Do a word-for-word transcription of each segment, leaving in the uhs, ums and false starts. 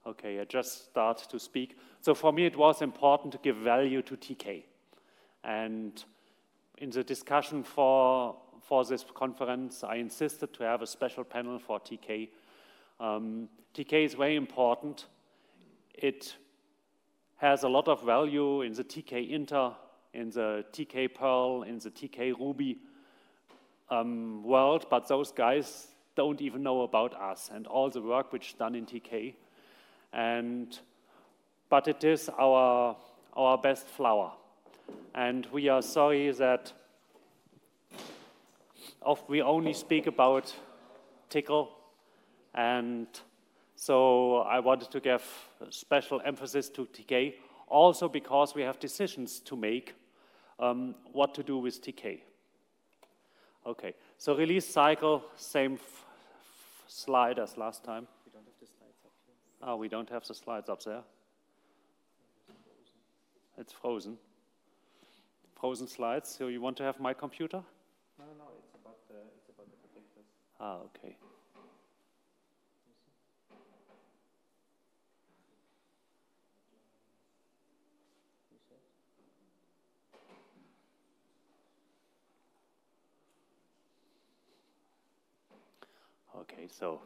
Okay, I just start to speak. So for me, it was important to give value to T K. And in the discussion for, for this conference, I insisted to have a special panel for T K. Um, T K is very important. It has a lot of value in the T K Inter, in the T K Perl, in the T K Ruby um, world, but those guys don't even know about us and all the work which is done in T K. And, but it is our, our best flower. And we are sorry that of, we only speak about Tcl. And so I wanted to give special emphasis to T K, also because we have decisions to make um, what to do with T K. Okay, so release cycle, same f f slide as last time. We don't have the slides up here. Oh, we don't have the slides up there. It's frozen. Frozen slides. So you want to have my computer? No, no, no. It's about the it's about the projectors. Ah, okay. Okay, so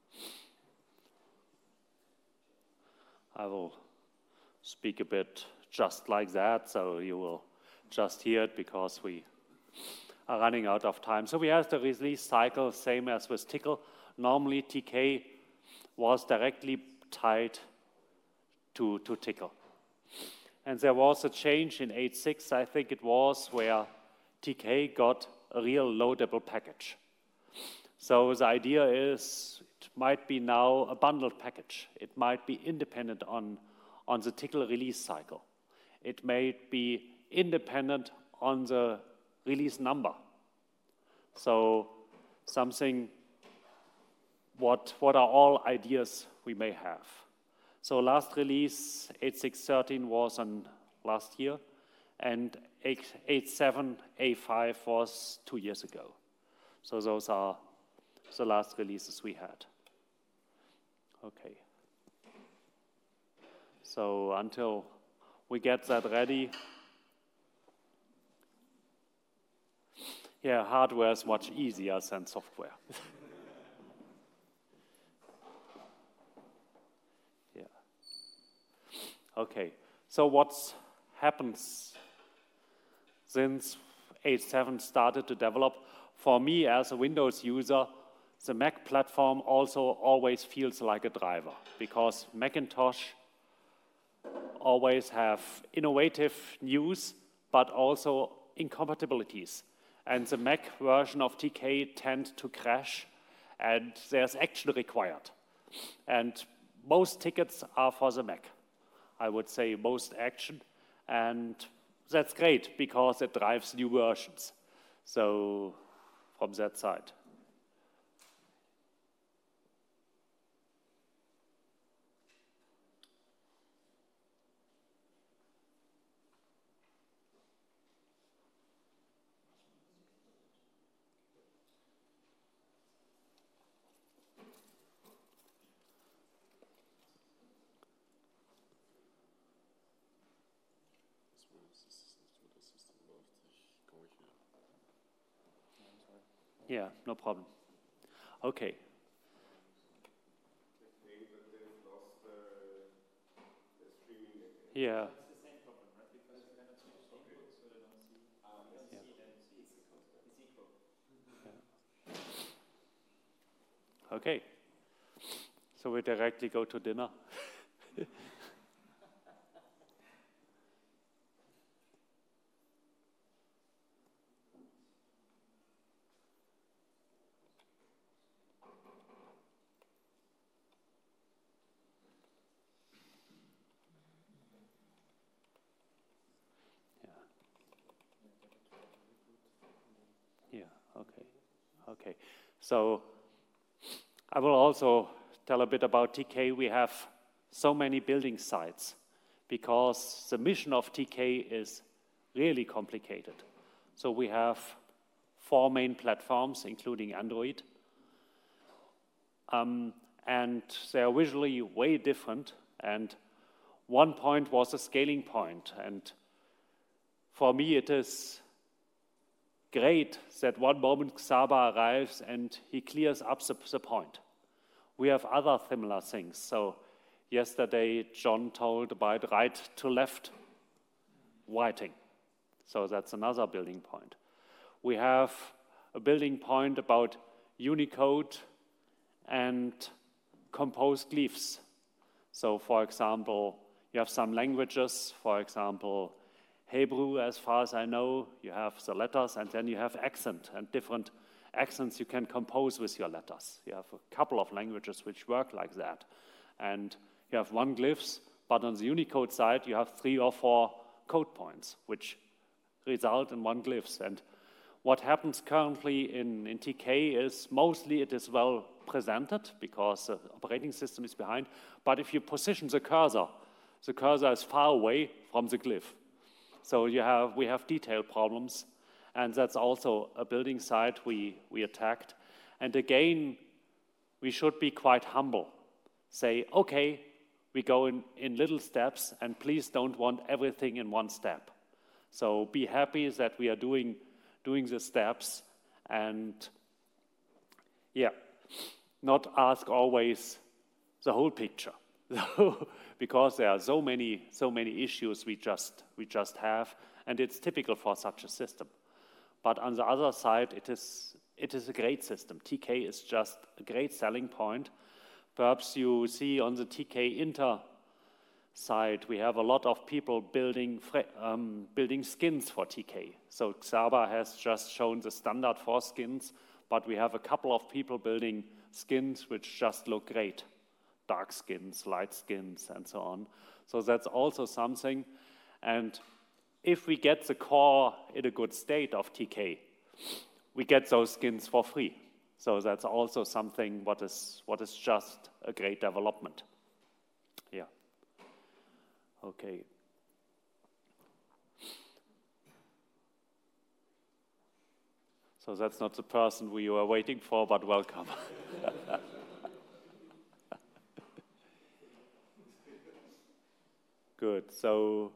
I will speak a bit just like that, so you will just hear it because we are running out of time. So we have the release cycle, same as with Tcl. Normally T K was directly tied to, to Tcl. And there was a change in eight point six, I think it was, where T K got a real loadable package. So the idea is it might be now a bundled package. It might be independent on, on the Tcl release cycle. It may be independent on the release number. So something, what, what are all ideas we may have? So last release, eight point six point thirteen was on last year, and eight point seven A five was two years ago. So those are the last releases we had. Okay. So until we get that ready, yeah, hardware is much easier than software. Yeah. Okay. So what's happened since eight point seven started to develop? For me, as a Windows user, the Mac platform also always feels like a driver, because Macintosh always have innovative news, but also incompatibilities. And the Mac version of T K tend to crash, and there's action required. And most tickets are for the Mac. I would say most action, and that's great because it drives new versions. So from that side. Yeah, no problem. Okay. Yeah. Okay. So we directly go to dinner. Yeah, okay. Okay. So I will also tell a bit about T K. We have so many building sites because the mission of T K is really complicated. So we have four main platforms, including Android. Um, and they are visually way different. And one point was a scaling point. And for me, it is great that one moment Xaba arrives and he clears up the, the point. We have other similar things. So yesterday, John told about right to left writing. So that's another building point. We have a building point about Unicode and composed glyphs. So for example, you have some languages, for example, Hebrew, as far as I know, you have the letters, and then you have accent, and different accents you can compose with your letters. You have a couple of languages which work like that. And you have one glyphs, but on the Unicode side, you have three or four code points, which result in one glyphs. And what happens currently in, in T K is mostly it is well presented because the operating system is behind. But if you position the cursor, the cursor is far away from the glyph. So you have, we have detail problems, and that's also a building site we, we attacked. And again, we should be quite humble. Say, okay, we go in, in little steps, and please don't want everything in one step. So be happy that we are doing, doing the steps, and yeah, not ask always the whole picture. Because there are so many, so many issues we just, we just have, and it's typical for such a system. But on the other side, it is, it is a great system. T K is just a great selling point. Perhaps you see on the T K Inter side, we have a lot of people building, um, building skins for T K. So Xaba has just shown the standard for skins, but we have a couple of people building skins which just look great. Dark skins, light skins, and so on. So that's also something. And if we get the core in a good state of T K, we get those skins for free. So that's also something what is, what is just a great development. Yeah. Okay. So that's not the person we were waiting for, but welcome. Good. So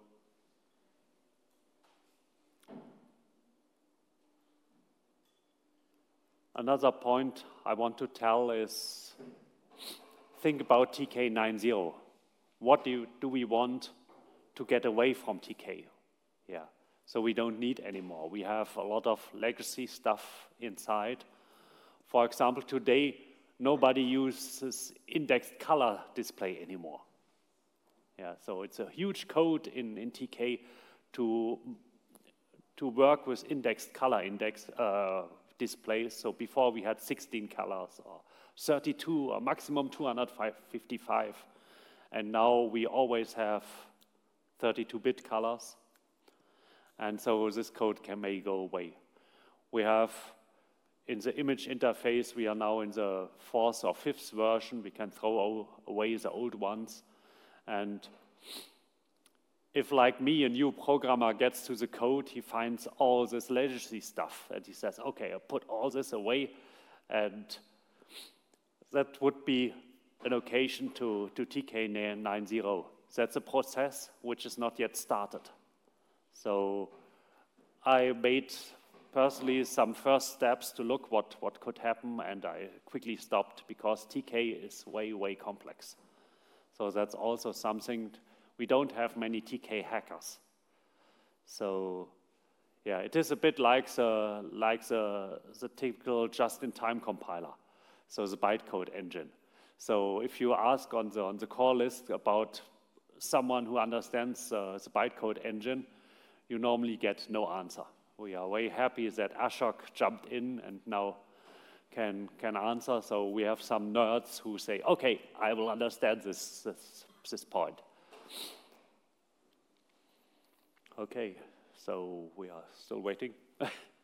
another point I want to tell is think about T K nine zero. What do, you, do we want to get away from T K? Yeah. So we don't need anymore. We have a lot of legacy stuff inside. For example, today nobody uses indexed color display anymore. Yeah, so it's a huge code in, in T K to, to work with indexed color index uh, displays. So before we had sixteen colors or thirty-two or maximum two hundred fifty-five. And now we always have thirty-two bit colors. And so this code can may go away. We have in the image interface, we are now in the fourth or fifth version. We can throw away the old ones. And if, like me, a new programmer gets to the code, he finds all this legacy stuff, and he says, okay, I'll put all this away, and that would be an occasion to, to T K nine zero. That's a process which is not yet started. So I made, personally, some first steps to look what, what could happen, and I quickly stopped because T K is way, way complex. So that's also something, we don't have many T K hackers. So yeah, it is a bit like the, like the, the typical just-in-time compiler, so the bytecode engine. So if you ask on the, on the call list about someone who understands uh, the bytecode engine, you normally get no answer. We are very happy that Ashok jumped in and now Can, can answer. So we have some nerds who say, okay, I will understand this, this, this point. Okay, so we are still waiting. I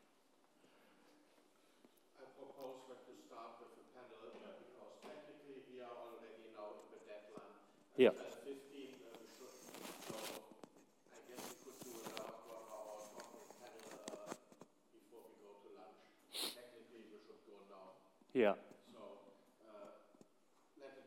propose that to start with the panel uh, because technically we are already now in the deadline. Yeah. At fifteen, uh, we should, so I guess we could do another quarter hour talking panel uh, before we go to lunch. Technically we should go now. Yeah. So uh, let it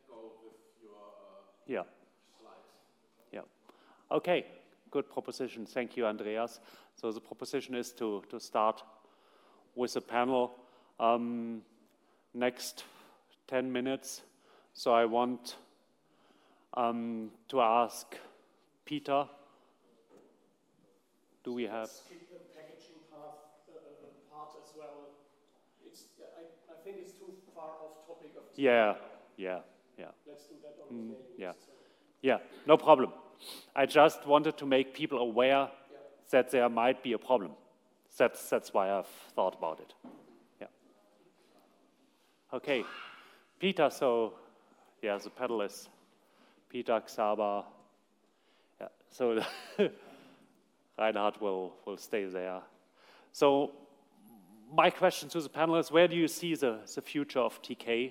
Yeah. Yeah. Okay. Good proposition. Thank you, Andreas. So the proposition is to, to start with a panel. Um, next ten minutes. So I want um, to ask Peter, do we have... Skip the packaging part, uh, part as well. It's, I, I think it's too far off topic of T K. Yeah, yeah, yeah. Let's do that on Mm, the yeah. so. Yeah, no problem. I just wanted to make people aware Yeah. that there might be a problem. That's, that's why I've thought about it. Yeah. Okay. Peter, so, yeah, the panelists. Peter, Xaba. Yeah, so Reinhard will, will stay there. So my question to the panelists, where do you see the, the future of T K?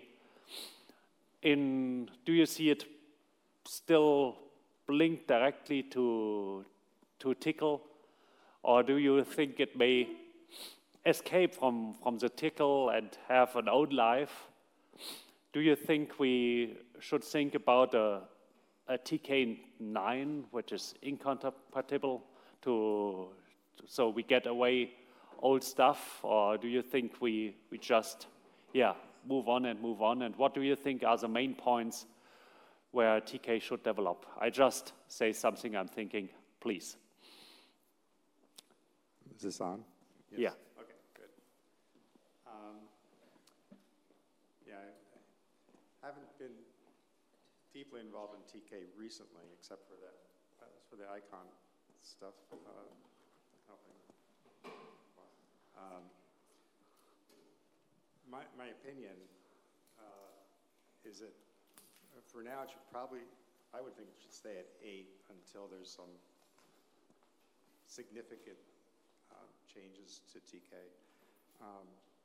In, do you see it still linked directly to, to tickle? Or do you think it may escape from, from the tickle and have an own life? Do you think we should think about a, a T K nine, which is incompatible, to, so we get away old stuff? Or do you think we, we just, yeah, move on and move on? And what do you think are the main points where T K should develop? I just say something I'm thinking, please. Is this on? Yes. Yeah. Okay, good. Um, yeah, I haven't been deeply involved in T K recently, except for that, uh, for the icon stuff. Uh, helping. Um, my, my opinion uh, is that uh, for now it should probably, I would think it should stay at eight until there's some significant uh, changes to T K. Um,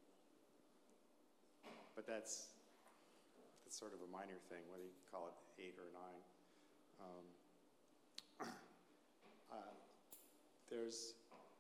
but that's, that's sort of a minor thing, whether you call it eight or nine. Um, uh, there's,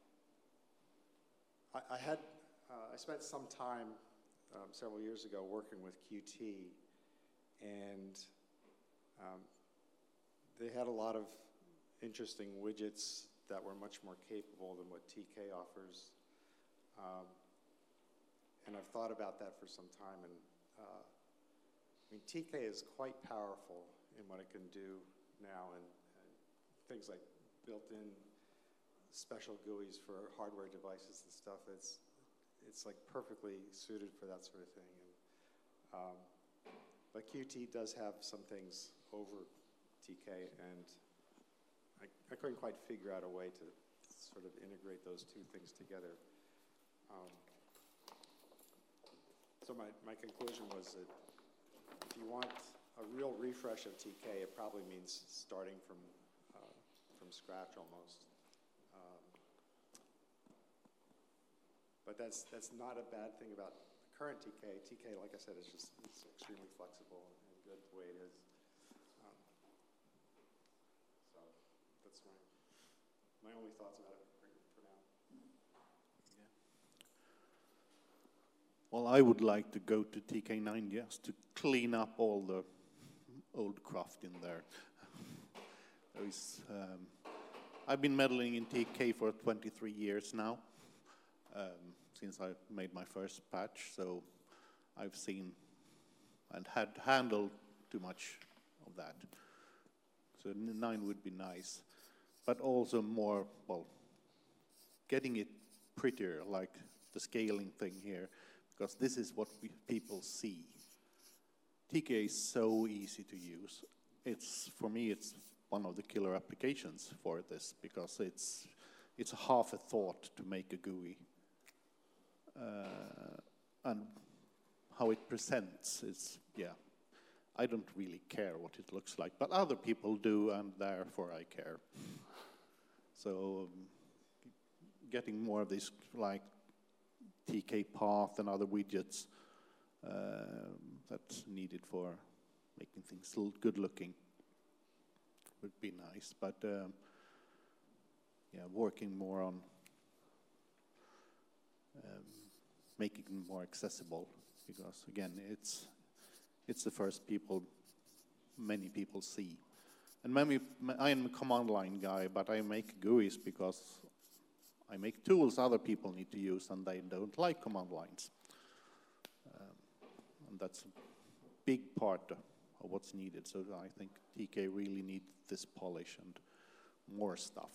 I, I had, uh, I spent some time um, several years ago working with Qt, and um, they had a lot of interesting widgets that were much more capable than what T K offers. Um, and I've thought about that for some time, and uh, I mean, T K is quite powerful in what it can do now, and, and things like built-in special G U Is for hardware devices and stuff. It's it's like perfectly suited for that sort of thing. And, um, but Qt does have some things over T K, and I, I couldn't quite figure out a way to sort of integrate those two things together. Um, so my, my conclusion was that if you want a real refresh of T K, it probably means starting from, uh, from scratch almost. Um, but that's, that's not a bad thing about current T K. T K, like I said, is just it's extremely flexible and good the way it is. Um, so that's my, my only thoughts about it for, for now. Yeah. Well, I would like to go to T K nine just to clean up all the old craft in there. There is, um, I've been meddling in T K for twenty-three years now, um, since I made my first patch, so I've seen and had handled too much of that. So nine would be nice, but also more, well, getting it prettier, like the scaling thing here, because this is what we, people see. T K is so easy to use. It's, for me, it's one of the killer applications for this, because it's, it's a half a thought to make a G U I. Uh, and how it presents is, yeah, I don't really care what it looks like, but other people do, and therefore I care. So um, getting more of this, like T K path and other widgets um, that's needed for making things good looking would be nice. But um, yeah, working more on um, making it more accessible, because again, it's it's the first people many people see. And maybe I am a command line guy, but I make G U Is because I make tools other people need to use, and they don't like command lines. Um, and that's a big part of what's needed. So I think T K really needs this polish and more stuff.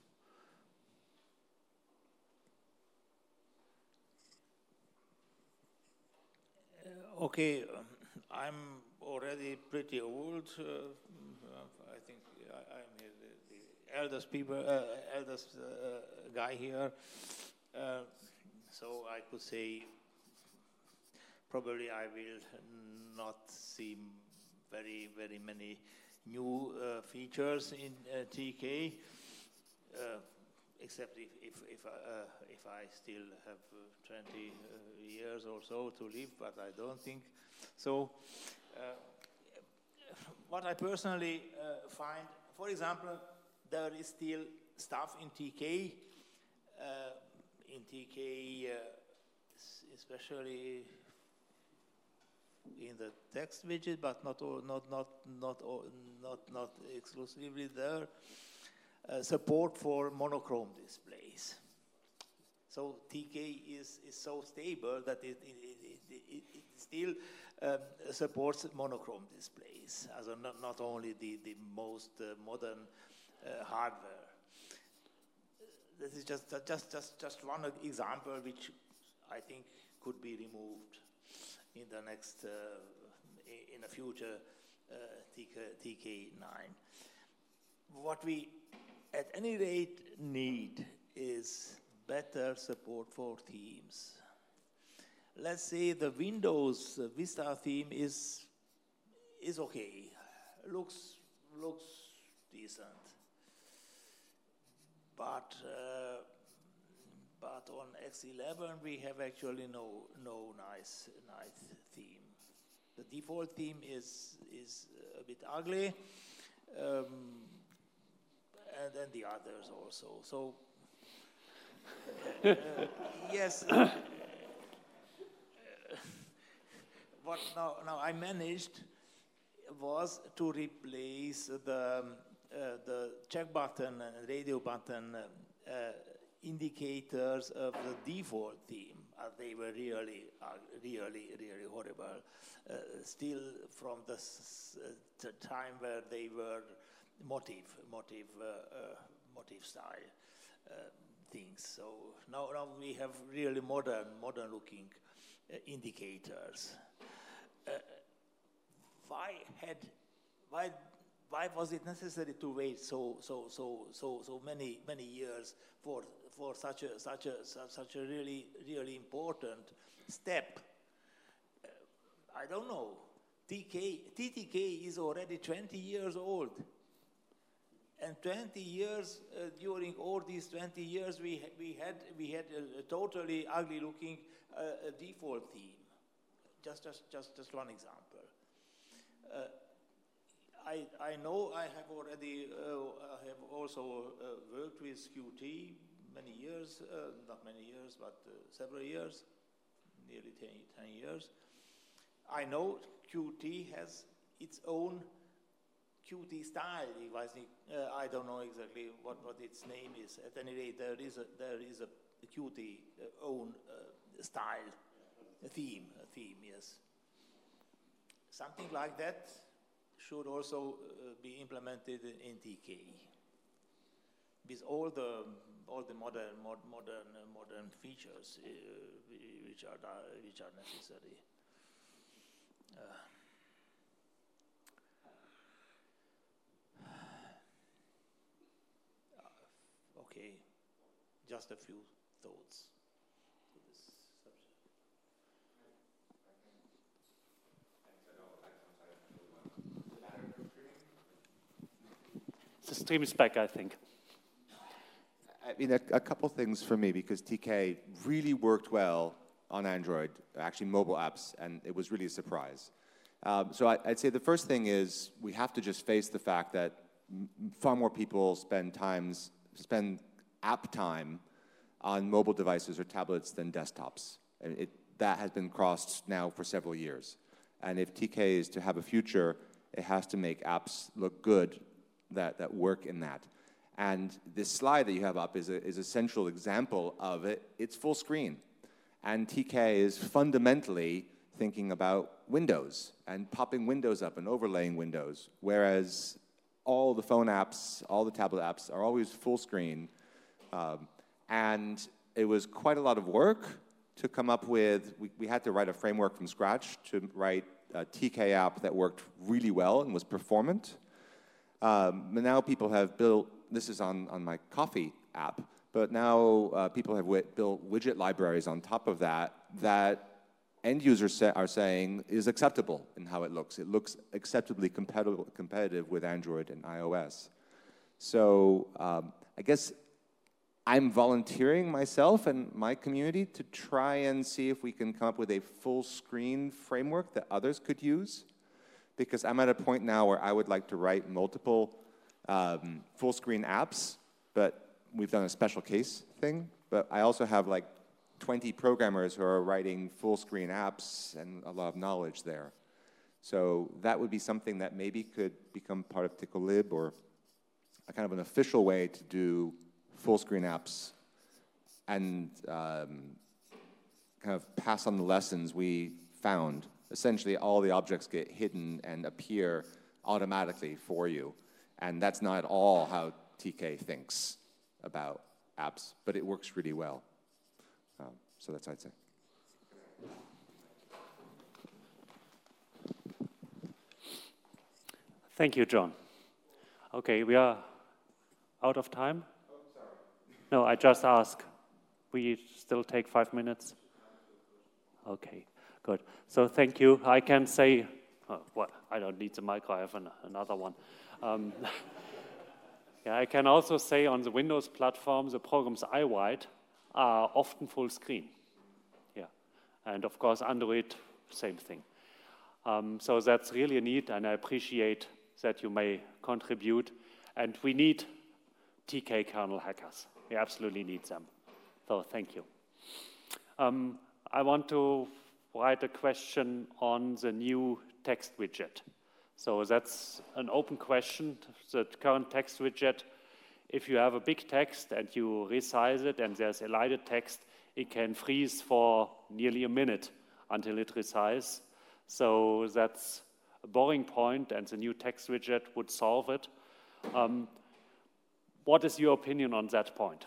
Uh, okay, um, I'm already pretty old. Uh, I think I, I'm here, the, the eldest people, uh, eldest uh, guy here. Uh, so I could say probably I will not see very, very many new uh, features in uh, T K, uh, except if if if, uh, if I still have uh, twenty uh, years or so to live, but I don't think so. Uh, what I personally uh, find, for example, there is still stuff in T K, uh, in T K, uh, especially in the text widget, but not all, not not not all, not not exclusively there. Uh, support for monochrome displays. So T K is is so stable that it it it, it, it, it still um, supports monochrome displays, as a not not only the the most uh, modern uh, hardware. This is just just just just one example which I think could be removed in the next, uh, in the future uh, T K nine. What we at any rate need is better support for themes. Let's say the Windows Vista theme is is okay, looks looks decent, but uh, but on X eleven we have actually no no nice nice theme. The default theme is is a bit ugly, um, and then the others also. So uh, uh, yes. Uh, what now? Now I managed was to replace the um, uh, the check button and radio button uh, uh, indicators of the default theme. Uh, they were really, uh, really, really horrible. Uh, still from the, s uh, the time where they were motif, motif, uh, uh, motif style uh, things. So now, now we have really modern, modern-looking uh, indicators. Uh, why had, why? Why was it necessary to wait so so so so so many many years for for such a such a such a really really important step? Uh, I don't know. T K T T K is already twenty years old, and twenty years uh, during all these twenty years we ha we had we had a, a totally ugly looking uh, a default theme. Just just just just one example. Uh, I, I know I have already, uh, I have also uh, worked with Q T many years, uh, not many years, but uh, several years, nearly ten, ten years. I know Q T has its own Q T style. Uh, I don't know exactly what, what its name is. At any rate, there is a, there is a Q T uh, own uh, style, a theme, a theme, yes. Something like that should also uh, be implemented in T K with all the all the modern mod, modern uh, modern features uh, which are which are necessary. Uh, okay, just a few thoughts to this subject. The stream is back, I think. I mean, a, a couple things for me, because T K really worked well on Android, actually mobile apps, and it was really a surprise. Um, so I, I'd say the first thing is we have to just face the fact that m far more people spend times, spend app time on mobile devices or tablets than desktops. And it, that has been crossed now for several years. And if T K is to have a future, It has to make apps look good that, that work in that. And this slide that you have up is a, is a central example of it. It's full screen. And T K is fundamentally thinking about Windows and popping Windows up and overlaying Windows, whereas all the phone apps, all the tablet apps are always full screen. Um, and it was quite a lot of work to come up with, we, we had to write a framework from scratch to write a T K app that worked really well and was performant. Um, but now people have built, this is on, on my coffee app, but now uh, people have wi- built widget libraries on top of that that end users sa- are saying is acceptable in how it looks. It looks acceptably competitive, competitive with Android and iOS. So um, I guess I'm volunteering myself and my community to try and see if we can come up with a full screen framework that others could use, because I'm at a point now where I would like to write multiple um, full screen apps, but we've done a special case thing. But I also have like twenty programmers who are writing full screen apps and a lot of knowledge there. So that would be something that maybe could become part of TickleLib, or a kind of an official way to do full screen apps and um, kind of pass on the lessons we found. Essentially, all the objects get hidden and appear automatically for you. And that's not at all how T K thinks about apps, but it works really well. Um, so that's what I'd say. Thank you, John. Okay, we are out of time. Oh, sorry. No, I just ask. We still take five minutes? Okay, good. So thank you. I can say, oh, what? I don't need the mic, I have an, another one. Um, yeah, I can also say on the Windows platform, the programs I write are often full screen. Yeah, and of course Android, same thing. Um, so that's really neat, and I appreciate that you may contribute. And we need T K kernel hackers. We absolutely need them. So thank you. Um, I want to write a question on the new text widget. So that's an open question. The current text widget, if you have a big text and you resize it and there's elided text, it can freeze for nearly a minute until it resizes. So that's a boring point, and the new text widget would solve it. Um, what is your opinion on that point?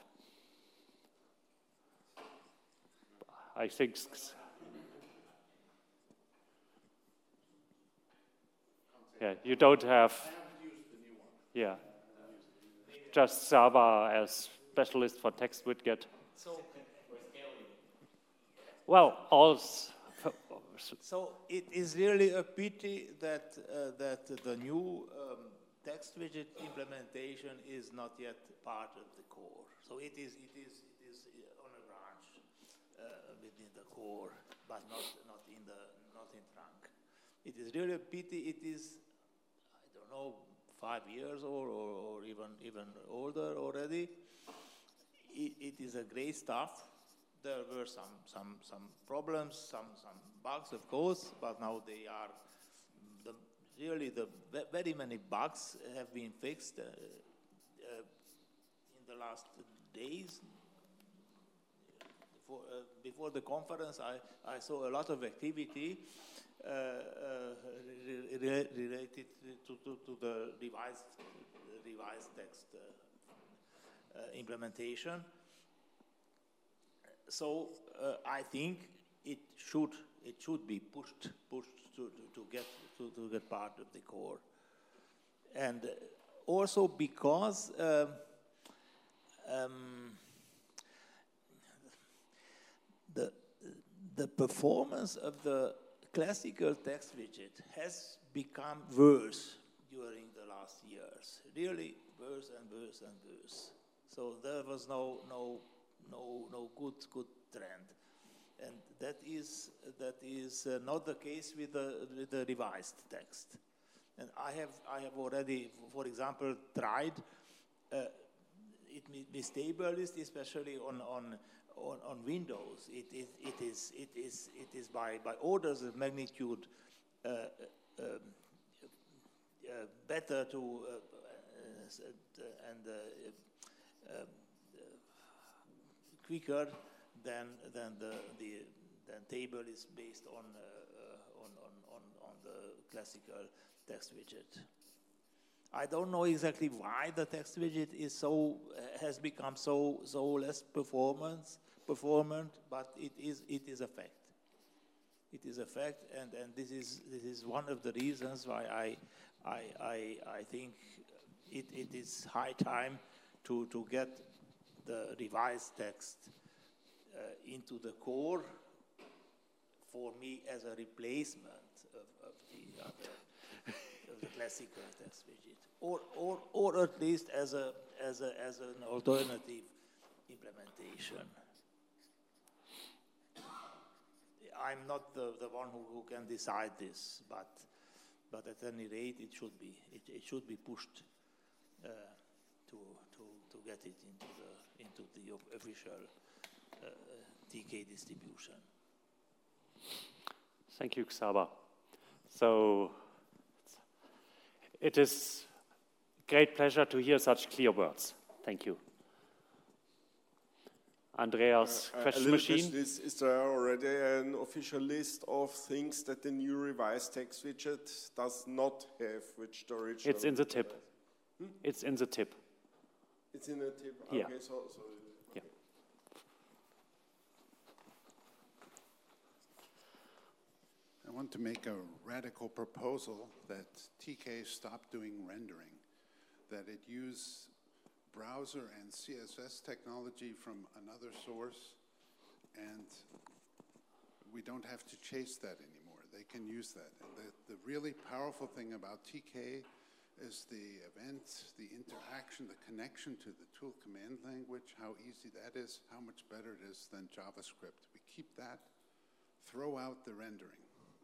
I think... Yeah, you don't have... Yeah. Just Saba as specialist for text widget. So, well, all... so it is really a pity that uh, that the new um, text widget implementation is not yet part of the core. So it is it is it is on a branch uh, within the core, but not not in the not in trunk. It is really a pity. It is, I don't know, five years or or, or even even older already. It, it is a great stuff. There were some, some, some problems, some, some bugs, of course, but now they are, the, really the very many bugs have been fixed uh, uh, in the last days. Before, uh, before the conference, I, I saw a lot of activity uh, uh, re re related to, to, to the revised, revised text uh, uh, implementation. So uh, I think it should it should be pushed pushed to, to, to get to, to get part of the core, and also because um, um, the the performance of the classical text widget has become worse during the last years. Really worse and worse and worse. So there was no no. No, no good, good trend, and that is that is uh, not the case with the with the revised text. And I have I have already, for example, tried uh, it destabilized, especially on on on, on Windows. It, it it is it is it is by by orders of magnitude uh, um, uh, better to uh, uh, and uh, uh, quicker than than the the than table is based on uh, uh, on, on on on the classical text widget. I don't know exactly why the text widget is so has become so so less performance performant, but it is it is a fact. It is a fact, and, and this is this is one of the reasons why I I I, I think it, it is high time to to get the revised text uh, into the core for me as a replacement of, of the other of the classical text widget, or or or at least as a as a as an alternative implementation. I'm not the, the one who, who can decide this, but but at any rate, it should be it, it should be pushed uh, to to to get it into the into the official uh, T K distribution. Thank you, Csaba. So it is a great pleasure to hear such clear words. Thank you. Andreas, Uh, question a little machine. question is, is there already an official list of things that the new revised text widget does not have, which the original? It's in the tip. Hmm? It's in the tip. It's in the tip. Yeah. Okay, so, so Yeah. I want to make a radical proposal that T K stop doing rendering, that it use browser and C S S technology from another source, and we don't have to chase that anymore. They can use that. And the, the really powerful thing about T K is the events, the interaction, the connection to the tool command language, how easy that is, how much better it is than JavaScript. We keep that, throw out the rendering.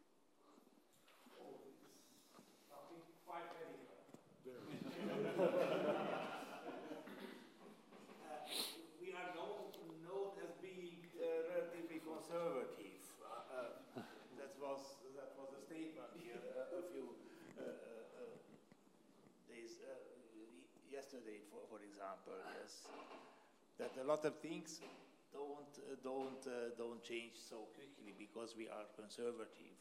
Conservative. Uh, uh, that was that was a statement here uh, a few uh, uh, days uh, yesterday, for for example. Yes, that a lot of things don't uh, don't uh, don't change so quickly because we are conservative.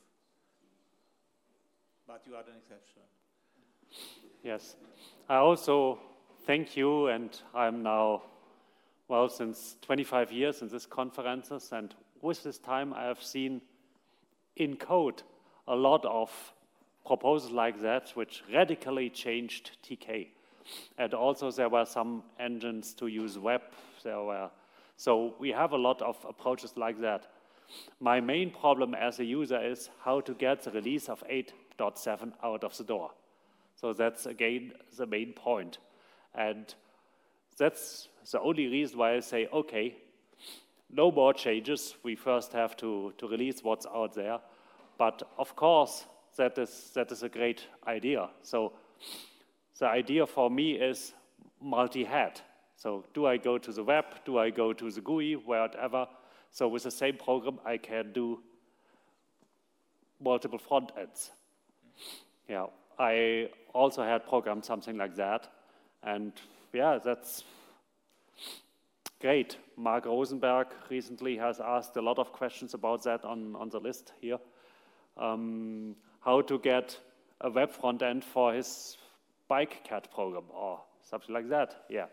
But you are an exception. Yes. I also thank you, and I'm now, well, since twenty-five years in these conferences, and with this time I have seen in code a lot of proposals like that which radically changed T K. And also there were some engines to use web. There were, so we have a lot of approaches like that. My main problem as a user is how to get the release of eight point seven out of the door. So that's again the main point. And that's the only reason why I say, okay, no more changes. We first have to, to release what's out there. But of course, that is, that is a great idea. So the idea for me is multi-head. So do I go to the web? Do I go to the G U I? Whatever. So with the same program, I can do multiple front ends. Yeah, I also had programmed something like that. And yeah, that's great. Mark Rosenberg recently has asked a lot of questions about that on, on the list here. Um, how to get a web front end for his bike cat program or something like that, yeah.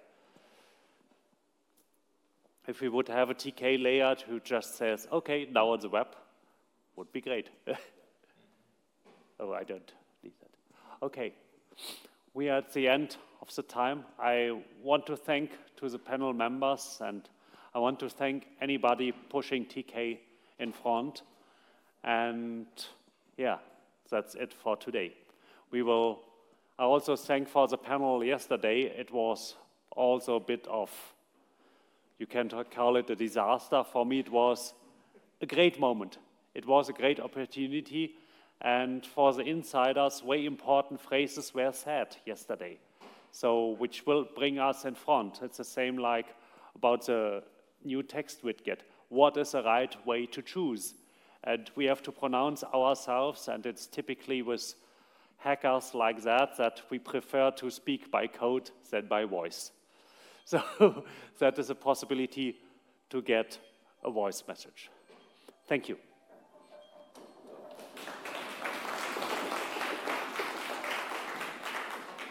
If we would have a T K layer who just says, okay, now on the web, would be great. Oh, I don't need that. Okay, we are at the end of the time. I want to thank to the panel members, and I want to thank anybody pushing T K in front. And yeah, that's it for today. We will, I also thank for the panel yesterday. It was also a bit of, you can call it a disaster. For me, it was a great moment. It was a great opportunity. And for the insiders, very important phrases were said yesterday. So, which will bring us in front. It's the same like about the new text widget. What is the right way to choose? And we have to pronounce ourselves, and it's typically with hackers like that, that we prefer to speak by code than by voice. So that is a possibility to get a voice message. Thank you.